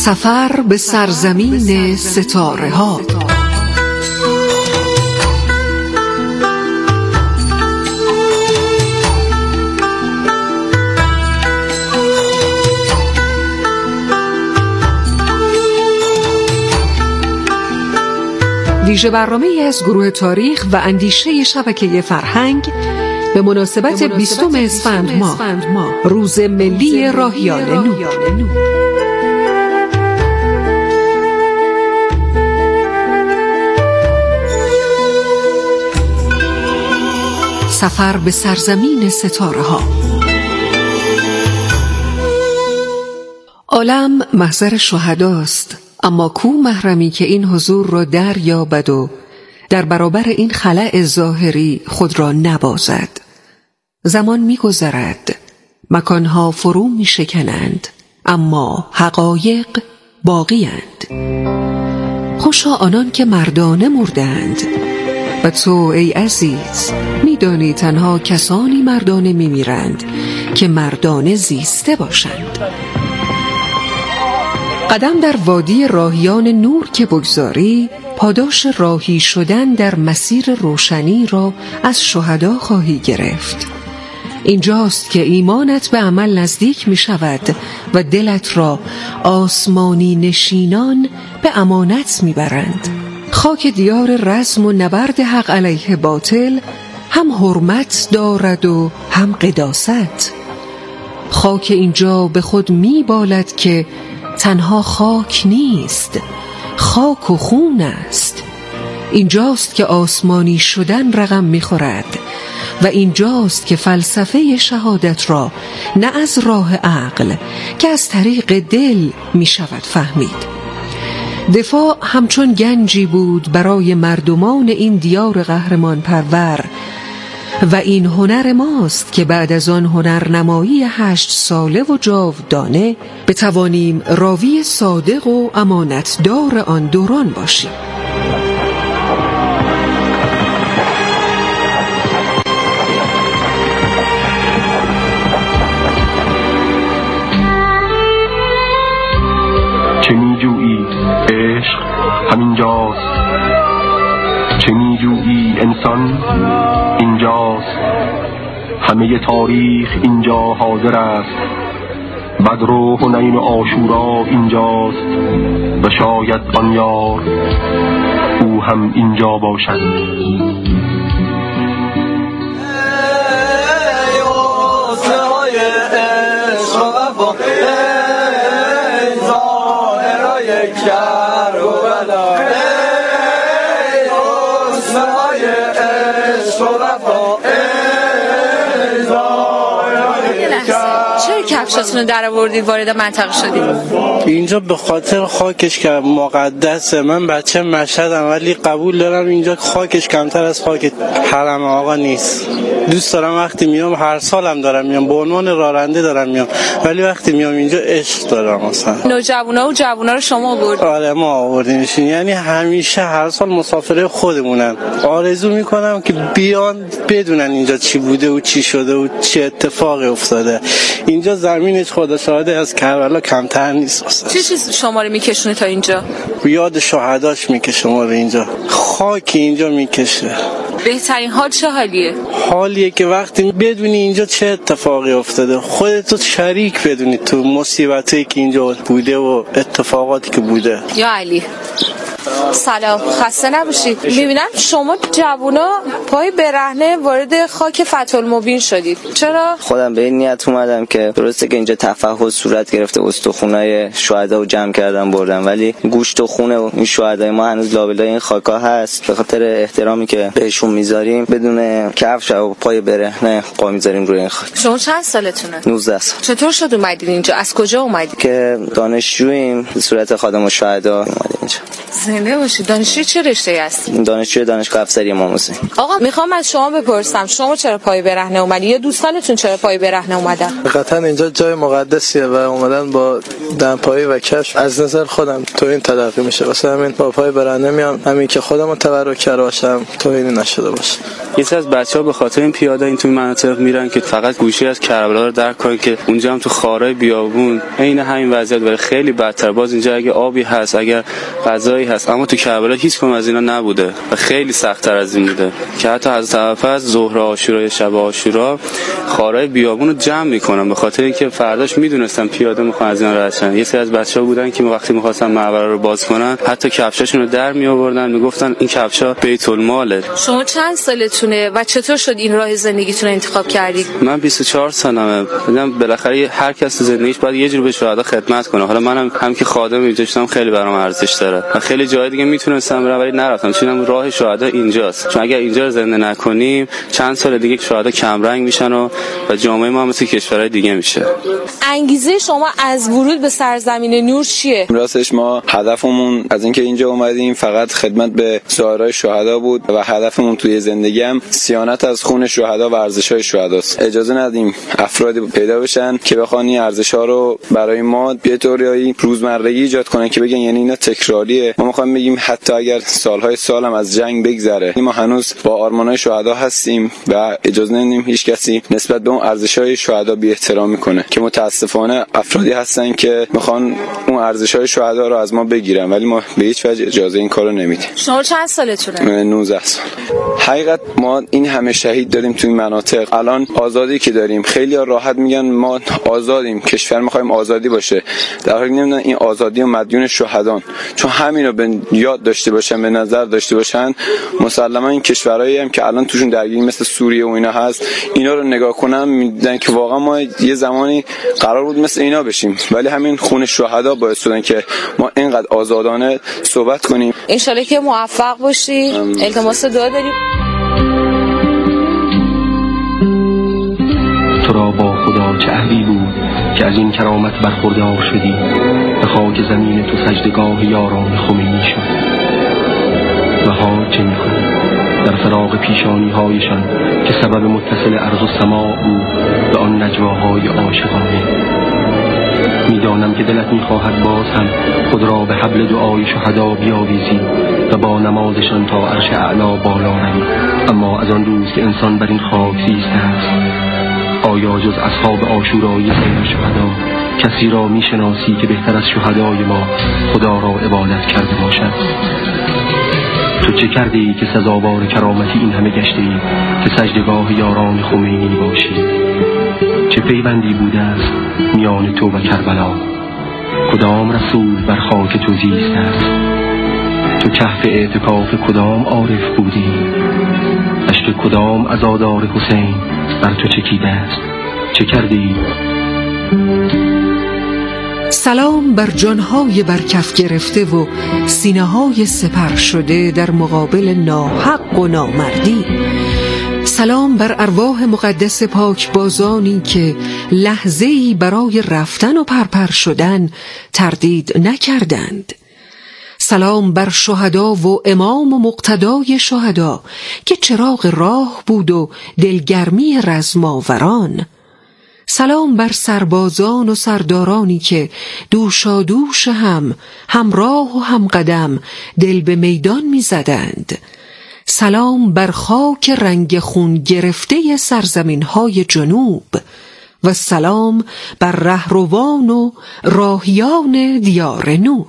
سفر به سرزمین ستاره ها. ویژه برنامه‌ای از گروه تاریخ و اندیشه شبکه فرهنگ به مناسبت 20 اسفند ماه، روز ملی راهیان نو. سفر به سرزمین ستاره ها. عالم محضر شهداست، اما کو محرمی که این حضور را دریابد و در برابر این خلأ ظاهری خود را نبازد. زمان می‌گذرد، مکانها فرو می‌شکنند، اما حقایق باقی‌اند. خوشا آنان که مردانه مردند و تو ای عزیز می‌دانی تنها کسانی مردانه می‌میرند که مردانه زیسته باشند. قدم در وادی راهیان نور که بگذاری، پاداش راهی شدن در مسیر روشنی را از شهدا خواهی گرفت. اینجاست که ایمانت به عمل نزدیک می شود و دلت را آسمانی نشینان به امانت می برند. خاک دیار رزم و نبرد حق علیه باطل هم حرمت دارد و هم قداست. خاک اینجا به خود می بالد که تنها خاک نیست، خاک و خون است. اینجاست که آسمانی شدن رقم می‌خورد و اینجاست که فلسفه شهادت را نه از راه عقل که از طریق دل می‌شود فهمید. دفاع همچون گنجی بود برای مردمان این دیار قهرمان پرور و این هنر ماست که بعد از آن هنرنمایی 8 ساله و جاودانه بتوانیم راوی صادق و امانتدار آن دوران باشیم. چه می‌جویی عشق همینجاست، چه می‌جویی انسان اینجاست، همه تاریخ اینجا حاضر است، بدر و حنین و عاشورا اینجاست و شاید آن یار او هم اینجا باشد. کفشاتونو در آوردید وارد منطقه شدید؟ اینجا به خاطر خاکش که مقدسه. من بچه مشهدم ولی قبول دارم اینجا خاکش کمتر از خاک حرم آقا نیست. دوست دارم وقتی میام، هر سالم دارم میام، به عنوان راننده دارم میام، ولی وقتی میام اینجا عشق دارم. مثلا نوجوانا و جوانا رو شما آوردید؟ آره ما آوردیمشون، یعنی همیشه هر سال مسافره خودمونن. آرزو میکنم که بیان بدونن اینجا چی بوده و چی شده و چه اتفاقی افتاده. اینجا زمینش خدا شاهده از کربلا کمتر نیست. چه چیز شما رو میکشونه تا اینجا؟ یاد شهداش میکشه ما رو اینجا، خاک اینجا میکشه. بهترین حال چه حالیه؟ حالیه که وقتی بدونی اینجا چه اتفاقی افتاده، خودتو شریک بدونی تو مصیبتی که اینجا بوده و اتفاقاتی که بوده. یا علی سلام، خسته نباشید. میبینم شما جوونا پای برهنه وارد خاک فتح‌المبین شدید، چرا؟ خودم به این نیت اومدم که درسته که اینجا تفحص صورت گرفته، استخونای شهدا رو جمع کردم بردم، ولی گوشت و خون این شهدای ما هنوز لابلای این خاکا هست. به خاطر احترامی که بهشون میذاریم بدون کفش و پای برهنه قا میذاریم روی این خاک. شما چند سالتونه؟ 19 سال. چطور شد اومدید اینجا؟ از کجا اومدید؟ که دانشجوییم، به صورت خادم الشهدا اومدیم اینجا. خونه باشید. دانشجوی چه رشته‌ای هستی؟ دانشجوی دانشگاه افسری امام حسین. آقا میخوام از شما بپرسم شما چرا پای برهنه اومدین یا دوستانتون چرا پای برهنه اومدن؟ قطعا اینجا جای مقدسیه و اومدن با دمپایی و کشف از نظر خودم توهین تلقی میشه، واسه همین با پای برهنه میام، همین که خودمو تبرک کرده باشم توهینی نشده باشه. یکی از بچه‌ها به خاطر این پیاده این تو مناطق میرن که فقط گوشه از کربلا رو درک کنن که اونجا هم تو خارای بیابون عین همین وضعیت ولی خیلی بدتر. باز اینجا اگه آبی هست اگر غذایی هست، اما تو کربلا هیچ کدوم از اینا نبوده و خیلی سخت‌تر از این بوده که حتی از طرف از ظهر عاشورا شب عاشورا خارای بیابون رو جمع میکنن به خاطر اینکه فرداش میدونستن پیاده میخوان از اینا رد شن. یه سری از بچه‌ها بودن که وقتی می‌خواستن مقبره رو باز کنن حتی کفشاشون رو در میآوردن، میگفتن این کفشا بیت الماله. شما چند سالتونه و چطور شد این راه زندگیتون رو انتخاب کردید؟ من 24 سالمه. دیدم بالاخره هر کس تو زندگیش باید یه جور به شهدا خدمت کنه. حالا منم هم که خادم اینجا شدم خیلی برام ارزش داره و خیلی جای دیگه میتونستم برم ولی نرفتم چون راه شهدا اینجاست. چون اگر اینجا رو زنده نکنیم چند سال دیگه شهدا کم رنگ میشن و جامعه ما مثل کشورهای دیگه میشه. انگیزه شما از ورود به سرزمین نور چیه؟ راستش ما هدفمون از اینکه اینجا اومدیم فقط خدمت به زائرای شهدا بود و هدفمون توی زندگی هم صیانت از خون شهدا و ارزش‌های شهداست. اجازه ندیم افرادی پیدا بشن که بخوان این ارزش‌ها رو برای ما به طوری روزمرگی ایجاد کنن که بگن یعنی اینا تکراریه. ما می‌خوایم بگیم حتی اگر سال‌های سالم از جنگ بگذره ما هنوز با آرمان‌های شهدا هستیم و اجازه نمیدیم هیچ کسی نسبت به اون ارزش‌های شهدا بی‌احترامی کنه که متأسفانه افرادی هستن که می‌خوان اون ارزش‌های شهدا رو از ما بگیرن ولی ما به هیچ وجه اجازه این کارو نمیدیم. شما چند سالتونه؟ 19 سال. حقیقت ما این همه شهید داریم توی مناطق. الان آزادی که داریم خیلی راحت میگن ما آزادیم، کشور می‌خوایم آزادی باشه، در حالی نمیدونن این آزادی و مدیون شهدان. چون همینو به یاد داشته باشن، به نظر داشته باشن، مسلما این کشورهایی هم که الان توشون درگیری مثل سوریه و اینا هست اینا رو نگاه کنن میدن که واقعا ما یه زمانی قرار بود مثل اینا بشیم ولی همین خون شهدا باعث شدن که ما اینقدر آزادانه صحبت کنیم. ان شاءالله که موفق باشی. التماس دعا داریم. تو را با خدا چه عهدی بود که از این کرامت برخوردار شدی، به خاک زمین تو سجدگاه یاران خمینی شد. و ها چه می‌کنی در فراق پیشانی هایشان که سبب متصل ارض و سماع بود به آن نجواهای عاشقانه. میدانم که دلت میخواهد باز هم خود را به حبل دعای شهدا بیاویزی و با نمازشان تا عرش اعلا بالا روی، اما از آن روز که انسان بر این خاک زیسته است آیا جز اصحاب عاشورایی سیر شهدا کسی را میشناسی که بهتر از شهدای ما خدا را عبادت کرده باشد؟ تو چه کرده ای که سزاوار کرامتی این همه گشته ای که سجدگاه یاران خمینی باشی؟ چه پیوندی بوده است میان تو و کربلا؟ کدام رسول بر خاک تو زیسته است؟ تو کهف اعتکاف کدام عارف بودی؟ اشک کدام عزادار حسین بر تو چکیده است؟ چه کردی؟ سلام بر جانهای برکف گرفته و سینه‌های سپر شده در مقابل ناحق و نامردی. سلام بر ارواح مقدس پاکبازانی که لحظه‌ای برای رفتن و پرپر شدن تردید نکردند. سلام بر شهدا و امام و مقتدای شهدا که چراغ راه بود و دلگرمی رزماوران. سلام بر سربازان و سردارانی که دوشادوش همراه و هم قدم دل به میدان می زدند. سلام بر خاک رنگ خون گرفته سرزمین های جنوب و سلام بر رهروان و راهیان دیار نور.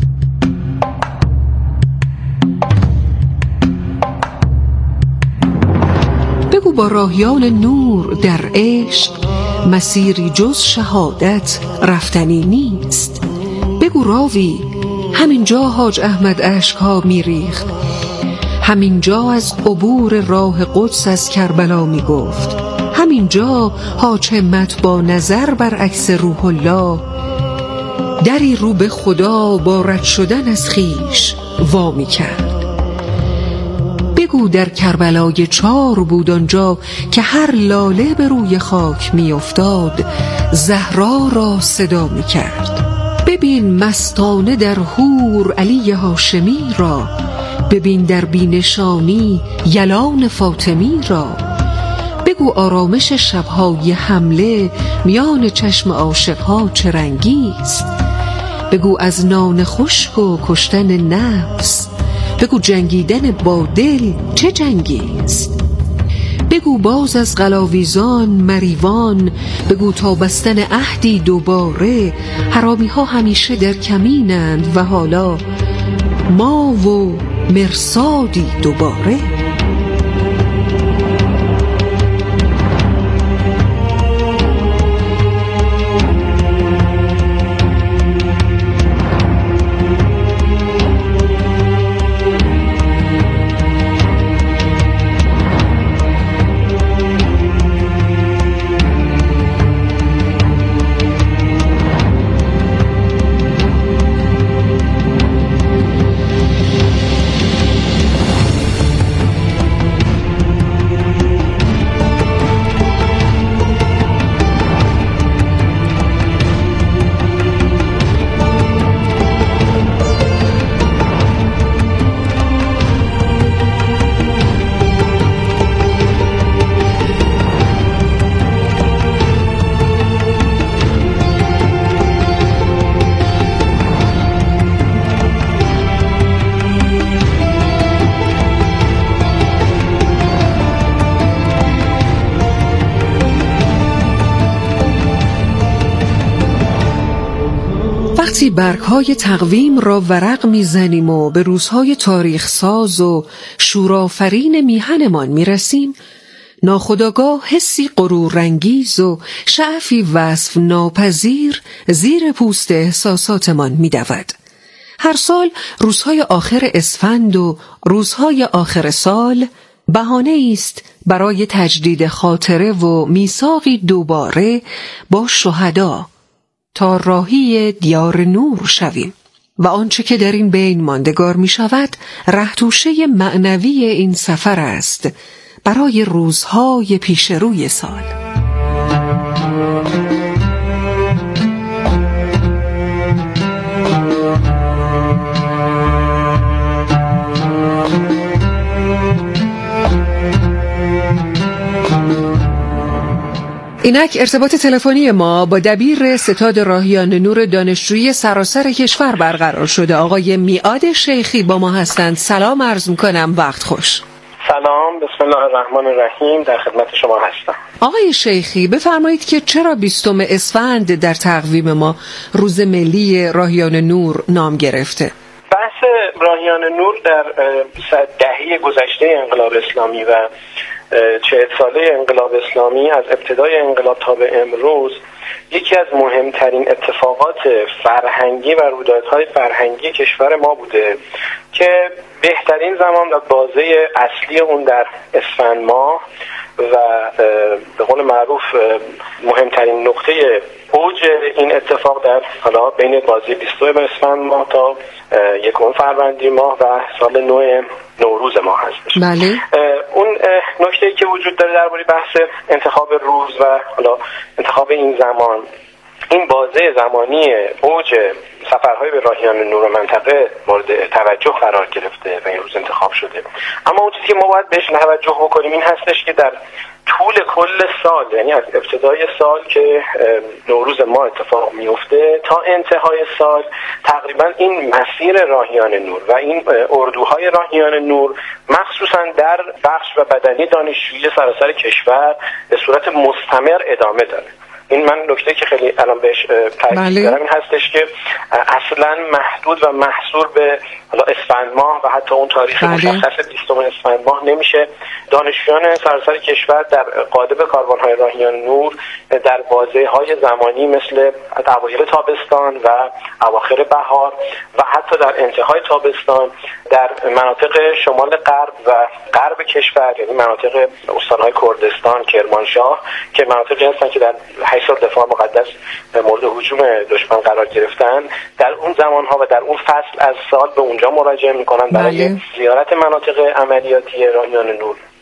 بگو با راهیان نور در عشق مسیری جز شهادت رفتنی نیست. بگو راوی همینجا حاج احمد اشک‌ها میریخت، همینجا از عبور راه قدس از کربلا میگفت، همینجا حاج همت با نظر بر عکس روح الله دری رو به خدا با رد شدن از خیش وامی کرد. بگو در کربلای 4 بود آنجا که هر لاله به روی خاک می افتاد زهرا را صدا می کرد. ببین مستانه در حور علی هاشمی را، ببین در بینشانی یلان فاطمی را. بگو آرامش شبهای حمله میان چشم عاشقها چه رنگیست. بگو از نان خشک و کشتن نفس، بگو جنگیدن با دل چه جنگیست. بگو باز از قلاویزان مریوان، بگو تا بستن عهدی دوباره. حرامی ها همیشه در کمینند و حالا ما و مرصادی دوباره. وقتی برگ‌های تقویم را ورق می‌زنیم و به روزهای تاریخ ساز و شورآفرین میهنمان می‌رسیم، ناخودآگاه حسی غرورانگیز و شعفی وصف ناپذیر زیر پوست احساساتمان می‌دود. هر سال روزهای آخر اسفند و روزهای آخر سال بهانه است برای تجدید خاطره و میثاقی دوباره با شهدا تا راهی دیار نور شویم و آنچه که در این بین ماندگار می شود رهتوشه معنوی این سفر است برای روزهای پیش روی سال. اینک ارتباط تلفنی ما با دبیر ستاد راهیان نور دانشجویی سراسر کشور برقرار شده. آقای میعاد شیخی با ما هستند. سلام عرض میکنم، وقت خوش. سلام، بسم الله الرحمن الرحیم، در خدمت شما هستم. آقای شیخی بفرمایید که چرا 20 اسفند در تقویم ما روز ملی راهیان نور نام گرفته؟ بحث راهیان نور در دهه گذشته انقلاب اسلامی و 40 ساله انقلاب اسلامی از ابتدای انقلاب تا به امروز یکی از مهمترین اتفاقات فرهنگی و رویدادهای فرهنگی کشور ما بوده که بهترین زمان و بازه اصلی اون در اسفند ماه و به قول معروف مهمترین نقطه اوج این اتفاق در حالا بین بازه 22 اسفند ماه تا 1 فروردین ماه و سال نو نوروز ما هستش. بله. اون نکته‌ای که وجود داره درباره بحث انتخاب روز و حالا انتخاب این زمان، این بازه زمانی اوج سفرهای به راهیان نور منطقه مورد توجه قرار گرفته و این روز انتخاب شده. اما اون چیزی که ما باید بهش توجه بکنیم این هستش که در طول کل سال، یعنی از ابتدای سال که نوروز ما اتفاق میفته تا انتهای سال، تقریبا این مسیر راهیان نور و این اردوهای راهیان نور مخصوصا در بخش و بدنی دانشجویی سراسر کشور به صورت مستمر ادامه داره. این من نکته که خیلی الان بهش تاکید دارم این هستش که اصلا محدود و محصور به حالا اسفند ماه و حتی اون تاریخ مشخص 20 اسفند ماه نمیشه. دانشجویان سراسر کشور در قالب کاروان‌های راهیان نور در بازه‌های زمانی مثل اوایل تابستان و اواخر بهار و حتی در انتهای تابستان در مناطق شمال غرب و غرب کشور، یعنی مناطق استان‌های کردستان، کرمانشاه که مناطقی هستن که در 8 سال دفاع مقدس مورد هجوم دشمن قرار گرفتن، در اون زمان‌ها و در اون فصل از سال به اونجا مراجعه می‌کنن برای زیارت مناطق عملیاتی راهیان نور.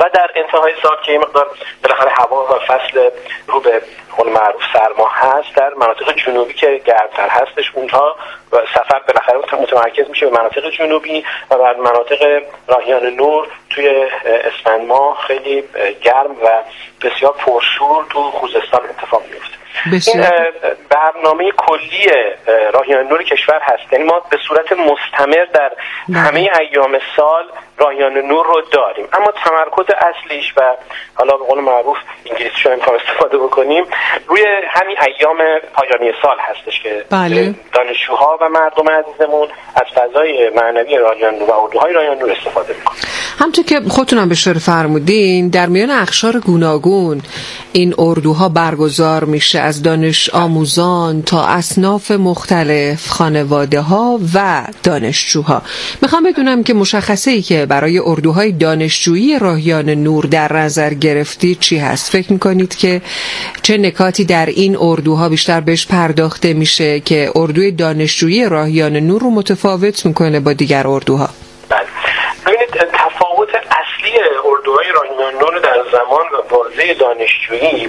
و در انتهای سال که مقدار بالاخره هوا و فصل رو به قول معروف سرما هست، در مناطق جنوبی که گرمتر هستش اونها سفر بالاخره متمرکز میشه به مناطق جنوبی و بعد مناطق راهیان نور توی اسفند ماه خیلی گرم و بسیار پرشور تو خوزستان اتفاق میفته. این برنامه کلی راهیان نور کشور هست، یعنی ما به صورت مستمر در همه ایام سال راهیان نور رو داریم، اما تمرکز اصلیش و حالا به قول معروف انگلیسیشو امکان استفاده بکنیم روی همین ایام پایانی سال هستش که دانشجوها و مردم عزیزمون از فضای معنوی راهیان نور و اردوهای راهیان نور استفاده میکنن. همونطور که خودتونم به اشاره فرمودین در میان اقشار گوناگون این اردوها برگزار میشه، از دانش آموزان تا اصناف مختلف، خانواده ها و دانشجوها. میخوام بدونم که مشخصه‌ای که برای اردوهای دانشجویی راهیان نور در نظر گرفتید چی هست؟ فکر میکنید که چه نکاتی در این اردوها بیشتر بهش پرداخته میشه که اردوی دانشجویی راهیان نور رو متفاوت میکنه با دیگر اردوها؟ ببینید تفاوت اصلی اردوهای راهیان نور در زمان و بازه دانشجویی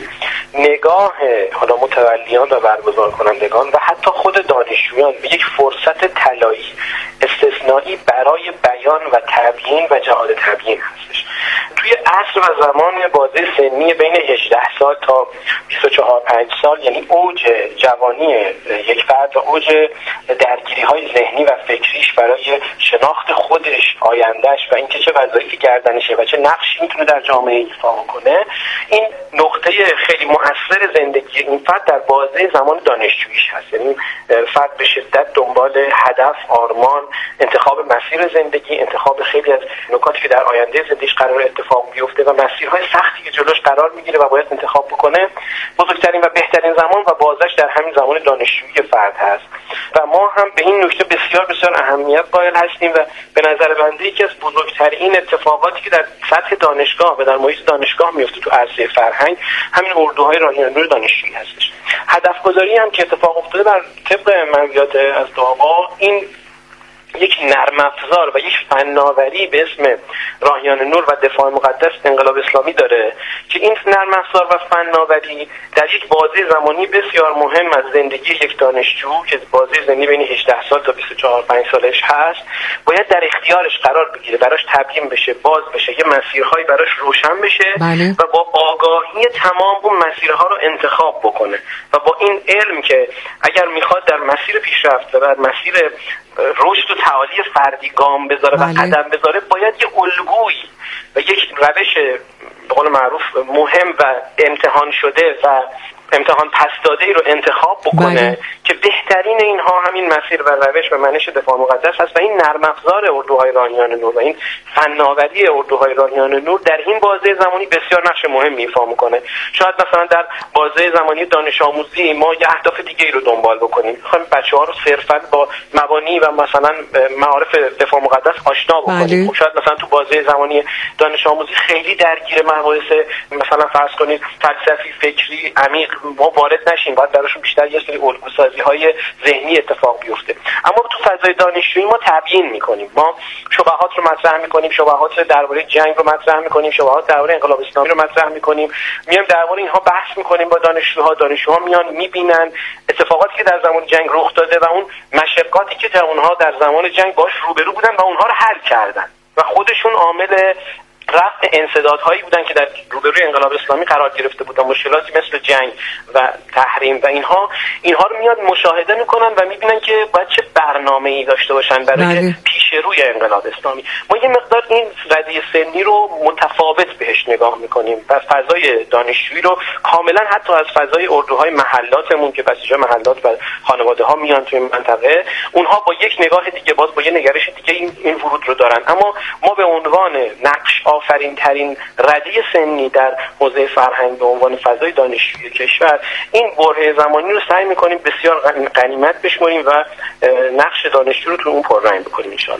نگاه حالا متولیان و برگزار کنندگان و حتی خود دانشجویان به یک فرصت طلایی استثنایی برای بیان و تبیین و جهاد تبیین هستش. توی عصر و زمان بازه سنی بین 18 سال تا 24-5 سال، یعنی اوج جوانی یک فرد و اوج درگیری‌های ذهنی و فکریش برای شناخت خودش، آیندهش و اینکه چه وظایفی گردنشه و چه نقشی میتونه در جامعه ایفا کنه، این نقطه خیلی مؤثر زندگی این فرد در بازه زمان دانشجوییش هست. یعنی فرد به شدت دنبال هدف، آرمان، انتخاب مسیر زندگی، انتخاب خیلی از نکاتی که در آینده زندگیش قرار اتفاق بیفته و مسیرهای سختی که جلوش قرار میگیره و باید انتخاب بکنه، بزرگترین و بهترین زمان و بازش در همین زمان دانشجویی فرد هست و ما هم به این نکته بسیار بسیار اهمیت قائل هستیم و به نظر بنده یکی از بزرگترین اتفاقاتی که در سطح دانشگاه و در محیط دانشگاه میفته تو عرصه فرهنگ همین اردوهای راهیان نور دانشجویی هستش. هدف گذاری هم که اتفاق افتاده بر طبق منویات از دعا، این یک نرم افزار و یک فناوری به اسم راهیان نور و دفاع مقدس انقلاب اسلامی داره که این نرم افزار و فناوری در یک بازه زمانی بسیار مهم از زندگی یک دانشجو که بازه زمانی بین 18 سال تا 24-5 سالش هست باید در اختیارش قرار بگیره، براش تبیین بشه، باز بشه، یه مسیرهایی براش روشن بشه و با آگاهی تمام اون مسیرها رو انتخاب بکنه و با این علم که اگر میخواد در مسیر پیشرفت و در مسیر رشد و تعالی فردی گام بذاره و قدم بذاره، باید یه الگویی و یک روش به قول معروف مهم و امتحان شده و امتحان پس داده ای رو انتخاب بکنه که بهترین اینها همین مسیر و روش و منش دفاع مقدس هست و این نرم افزار اردوهای راهیان نور و این فناوری اردوهای راهیان نور در این بازه زمانی بسیار نقش مهمی ایفا میکنه. شاید مثلا در بازه زمانی دانش آموزی ما یه اهداف دیگه ای رو دنبال بکنیم، میخوایم بچه‌ها رو صرفا با مبانی و مثلا معارف دفاع مقدس آشنا بکنیم. شاید مثلا تو بازه زمانی دانش آموزی خیلی درگیر مباحث مثلا فرض کنید فلسفی، فکری عمیق ما وارد نشیم، باید براشون بیشتر یه سری الگوسازی‌های ذهنی اتفاق بیفته. اما تو فضای دانشجویی ما تبیین می‌کنیم، ما شبهات رو مطرح می‌کنیم، شبهات درباره جنگ رو مطرح می‌کنیم، شبهات درباره انقلاب اسلامی رو مطرح می‌کنیم، میایم درباره اینها بحث می‌کنیم با دانشجوها میان می‌بینن اتفاقاتی که در زمان جنگ رخ داده و اون مشقاتی که اونها در زمان جنگ باهاش روبرو بودن و اونها رو حل کردن و خودشون عامل رفع انسدادهایی بودن که در روبروی انقلاب اسلامی قرار گرفته بودن، مشکلاتی مثل جنگ و تحریم و اینها رو میاد مشاهده میکنن و میبینن که باید چه برنامه‌ای داشته باشن برای پیش روی انقلاب اسلامی. ما یه مقدار این رده سنی رو متفاوت بهش نگاه میکنیم و فضای دانشجویی رو کاملا حتی از فضای اردوهای محلاتمون که بسیجا محلات و خانواده ها میان توی منطقه، اونها با یک نگاه دیگه، باز با یه نگرش دیگه این ورود رو دارن. اما ما به عنوان نقش آفرین ترین رده سنی در حوزه فرهنگ به عنوان فضای دانشجویی کشور این برهه زمانی رو سعی می‌کنیم بسیار غنیمت بشماریم و نقش دانشجو رو تو اون پررنگ بکنیم ان شاء الله.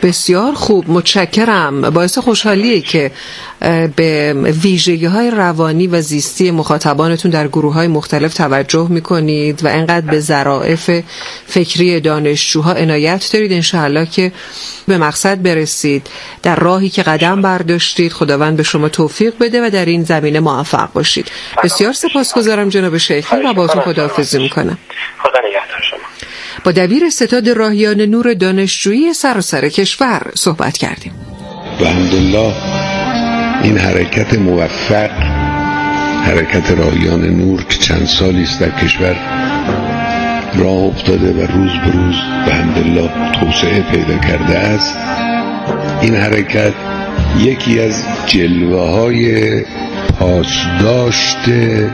بسیار خوب، متشکرم. باعث خوشحالیه که به ویژگی‌های روانی و زیستی مخاطبانتون در گروه‌های مختلف توجه می‌کنید و اینقدر به ظرافت فکری دانشجوها عنایت دارید. انشاءالله که به مقصد برسید. در راهی که قدم برداشتید خداوند به شما توفیق بده و در این زمینه موفق باشید. بسیار سپاسگزارم جناب شیخی و باهاتون خداحافظی می‌کنم. خدا نگهدار شما. با دبیر ستاد راهیان نور دانشجویی سراسر کشور صحبت کردیم. الحمدلله این حرکت موفق، حرکت راهیان نور که چند سالی است در کشور راه افتاده و روز به روز الحمدلله توسعه پیدا کرده است، این حرکت یکی از جلوه‌های پاسداشت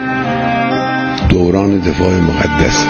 دوران دفاع مقدس.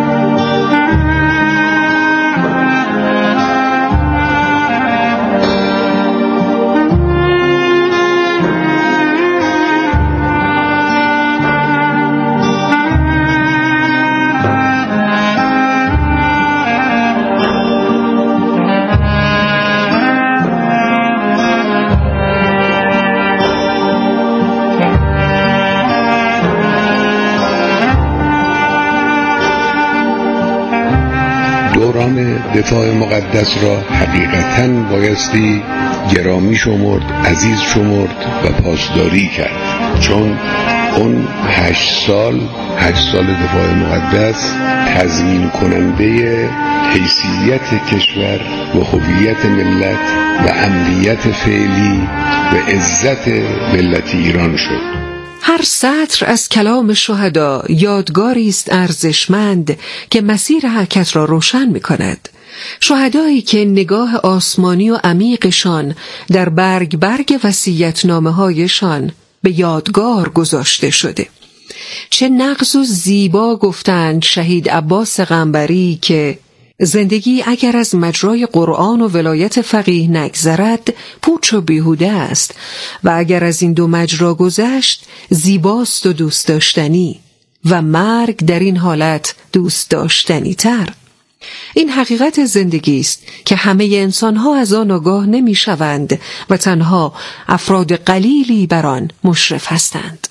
دوران دفاع مقدس را حقیقتاً بایستی گرامی شمرد، عزیز شمرد و پاسداری کرد، چون اون 8 سال دفاع مقدس تضمین کننده حیثیت کشور و هویت ملت و امنیت فعلی و عزت ملت ایران شد. هر سطر از کلام شهدا یادگاری است ارزشمند که مسیر حرکت را روشن می کند. شهدایی که نگاه آسمانی و عمیقشان در برگ وصیت‌نامه هایشان به یادگار گذاشته شده. چه نغز و زیبا گفتند شهید عباس قنبری که زندگی اگر از مجرای قرآن و ولایت فقیه نگذرد پوچ و بیهوده است و اگر از این دو مجرا گذشت زیباست و دوست داشتنی و مرگ در این حالت دوست داشتنی تر. این حقیقت زندگی است که همه انسانها از آن آگاه نمی شوند و تنها افراد قلیلی بر آن مشرف هستند.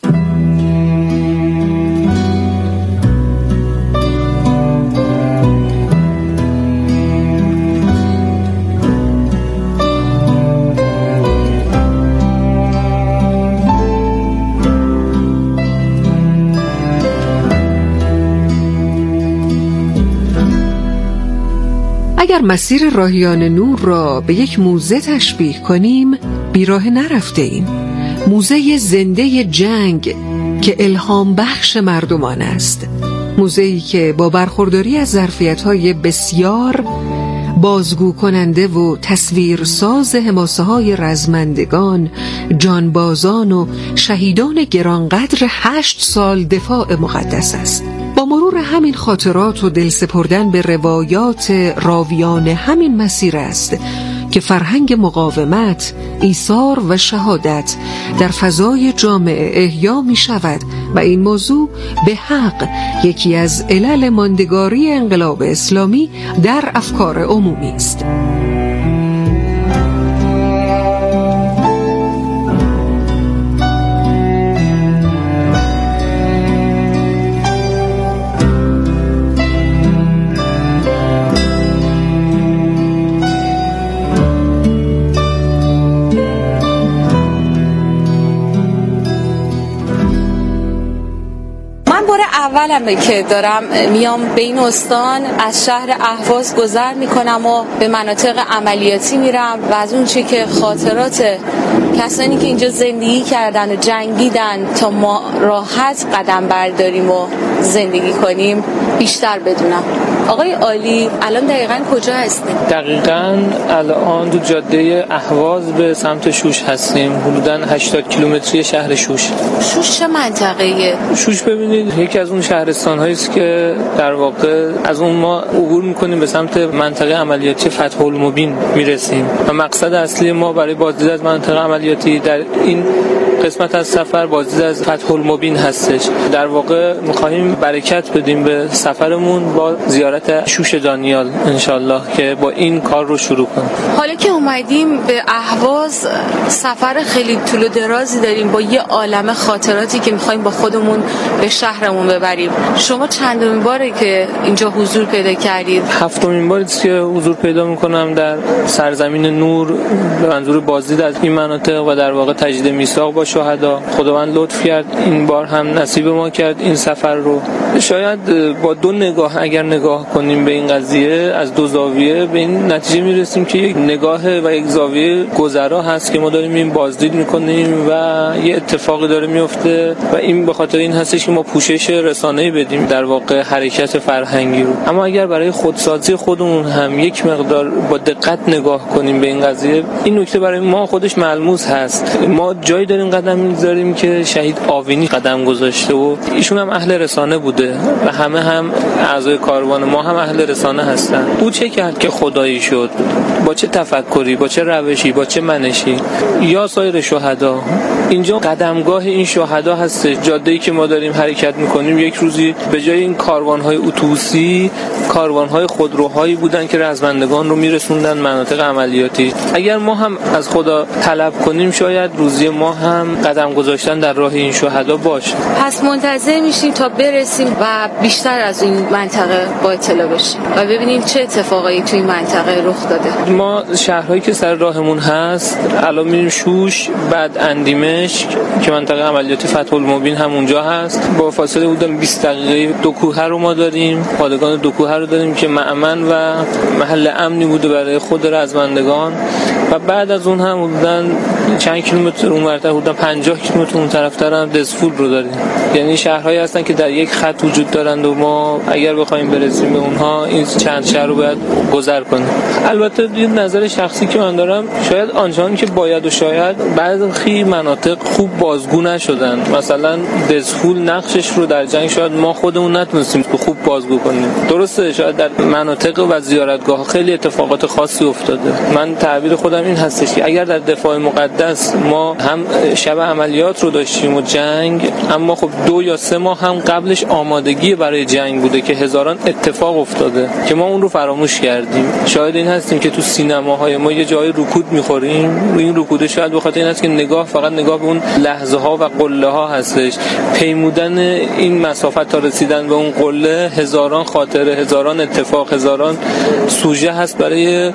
اگر مسیر راهیان نور را به یک موزه تشبیه کنیم بیراه نرفته ایم. موزه زنده جنگ که الهام بخش مردمان است. موزه‌ای که با برخورداری از ظرفیت‌های بسیار بازگو کننده و تصویرساز حماسه‌های رزمندگان، جانبازان و شهیدان گرانقدر 8 سال دفاع مقدس است. با مرور همین خاطرات و دل سپردن به روایات راویان همین مسیر است که فرهنگ مقاومت، ایثار و شهادت در فضای جامعه احیا می شود و این موضوع به حق یکی از علل ماندگاری انقلاب اسلامی در افکار عمومی است. اولمه که دارم میام به این استان، از شهر اهواز گذر میکنم و به مناطق عملیاتی میرم و از اون چی که خاطرات کسانی که اینجا زندگی کردن و جنگیدن تا ما راحت قدم برداریم و زندگی کنیم بیشتر بدونم. آقای عالی الان دقیقاً کجا هستیم؟ دقیقاً الان دو جاده اهواز به سمت شوش هستیم، حدوداً 80 کیلومتری شهر شوش. شوش چه منطقه‌ایه؟ شوش ببینید یکی از اون شهرستان‌هایی است که در واقع از اون ما عبور می‌کنیم به سمت منطقه عملیاتی فتح المبین میرسیم و مقصد اصلی ما برای بازدید از منطقه عملیاتی در این قسمت از سفر بازدید از فتح المبین هستش. در واقع می‌خوایم برکت بدیم به سفرمون با زیارت زیارت شوش دانیال انشالله که با این کار رو شروع کنیم. حالا که اومدیم به اهواز، سفر خیلی طول و درازی داریم با یه عالمه خاطراتی که میخوایم با خودمون به شهرمون ببریم. شما چندمین باره که اینجا حضور پیدا کردید؟ 7مین باری است که حضور پیدا میکنم در سرزمین نور به منظور بازدید از این مناطق و در واقع تجدید میثاق با شهدا. خداوند لطف کرد این بار هم نصیب ما کرد این سفر رو. شاید با دو نگاه اگر نگاه کنیم به این قضیه، از دو زاویه به این نتیجه میرسیم که یک نگاه و یک زاویه گذرا هست که ما داریم این بازدید میکنیم و یه اتفاقی داره میفته و این به خاطر این هستش که ما پوشش رسانه‌ای بدیم در واقع حرکت فرهنگی رو. اما اگر برای خودسازی خودمون هم یک مقدار با دقت نگاه کنیم به این قضیه، این نکته برای ما خودش ملموس هست. ما جایی داریم قدم میذاریم که شهید آوینی قدم گذاشته و ایشون هم اهل رسانه بوده و همه هم اعضای کاروان ما هم اهل رسانه هستن. او چه کرد که خدایی شد؟ با چه تفکری، با چه روشی، با چه منشی؟ یا سایر شهدا. اینجا قدمگاه این شهدا هست. جاده‌ای که ما داریم حرکت میکنیم یک روزی به جای این کاروان‌های اتوبوسی کاروان‌های خودروهایی بودن که رزمندگان رو میرسوندن مناطق عملیاتی. اگر ما هم از خدا طلب کنیم شاید روزی ما هم قدم گذاشتن در راه این شهدا باشه. پس منتظر میشیم تا برسیم و بیشتر از این منطقه با اطلاع بشیم و ببینیم چه اتفاقایی توی این منطقه رخ داده. ما شهرهایی که سر راهمون هست الان میریم شوش، بعد اندیمشک که منطقه عملیاتی فتح المبین هم اونجا هست. با فاصله حدود 20 دقیقه دوکوه رو ما داریم، پادگان دوکوه رو داریم که مأمن و محل امنی بوده برای خود رزمندگان و بعد از اون هم حدوداً چند کیلومتر اونورتر، حدوداً 50 کیلومتر اون طرفتر هم دزفول رو داریم. یعنی شهرهایی هستن که در یک خط وجود دارند و ما اگر بخوایم برسیم به اونها این چند شهر رو باید گذر کنیم. البته یه نظر شخصی که من دارم، شاید آنچنان که باید و شاید بعضی مناطق خوب بازگو نشدن. مثلا دزفول نقشش رو در جنگ شاید ما خودمون نتونستیم خوب بازگو کنیم. درسته شاید در مناطق و زیارتگاه خیلی اتفاقات خاصی افتاده. من تعبیر خودم این هستش که اگر در دفاع مقدس ما هم شب عملیات رو داشتیم و جنگ، اما خب 2 یا 3 ماه هم قبلش آمادگی برای جنگ بوده که هزاران اتفاق افتاده که ما اون رو فراموش کردیم. شاید این هستیم که تو سینماهای ما یه جای رکود می‌خوریم. این رکود شاید به خاطر این است که نگاه فقط نگاه به اون لحظه ها و قله ها هستش. پیمودن این مسافت تا رسیدن به اون قله هزاران خاطره، هزاران اتفاق، هزاران سوژه هست برای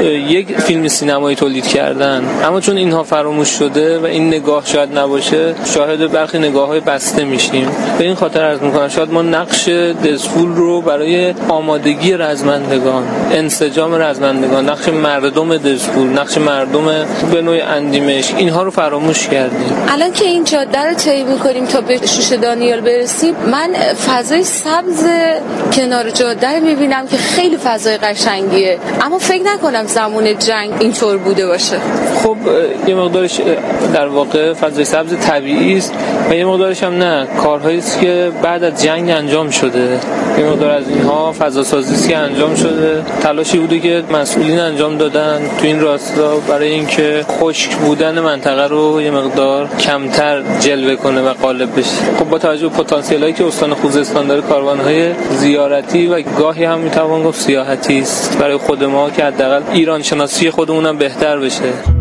یک فیلم سینمایی تولید کردن. اما چون اینها فراموش شده و این نگاه شاید نباشه، شاهد برخی نگاه‌های بسته میشیم. به این خاطر عرض می‌کنم شاید ما نقش دزفول رو برای آمادگی رزمندگان، انسجام رزمندگان، نقش مردم دزفول، نقش مردم به نوع اندیمشک، اینها رو فراموش کردیم. الان که این جاده رو طی می‌کنیم تا به شوش دانیال برسیم، من فضای سبز کنار جاده رو می‌بینم که خیلی فضای قشنگیه، اما فکر نکنم زمان جنگ اینطور بوده باشه. خب یه مقدارش در واقع فضای سبز طبیعی است و یه مقدارش هم نه، کارهایی است که بعد از جنگ انجام شده. یه مقدار از اینها فضا سازی است که انجام شده، تلاشی بوده که مسئولین انجام دادن تو این راستا برای اینکه خشک بودن منطقه رو یه مقدار کمتر جلوه کنه و غالب بشه. خب با توجه به پتانسیلایی که استان خوزستان داره، کاروان‌های زیارتی و گاهی هم میتوان گفت سیاحتی است برای خود ما که حداقل ایران شناسی خودمون هم بهتر بشه.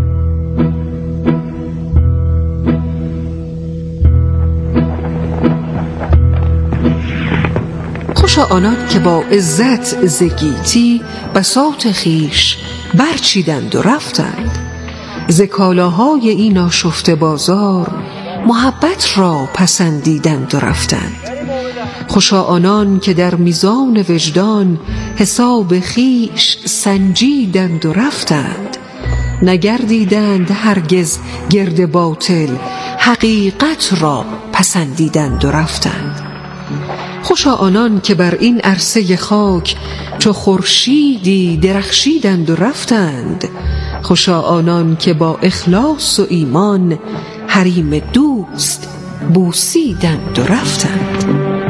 خوشا آنان که با عزت زگیتی بساط خیش برچیدند و رفتند، ز کالاهای این آشفته بازار محبت را پسندیدند و رفتند. خوشا آنان که در میزان وجدان حساب خیش سنجیدند و رفتند، نگردیدند هرگز گرد باطل حقیقت را پسندیدند و رفتند. خوشا آنان که بر این عرصه خاک چو خورشیدی درخشیدند و رفتند، خوشا آنان که با اخلاص و ایمان حریم دوست بوسیدند و رفتند.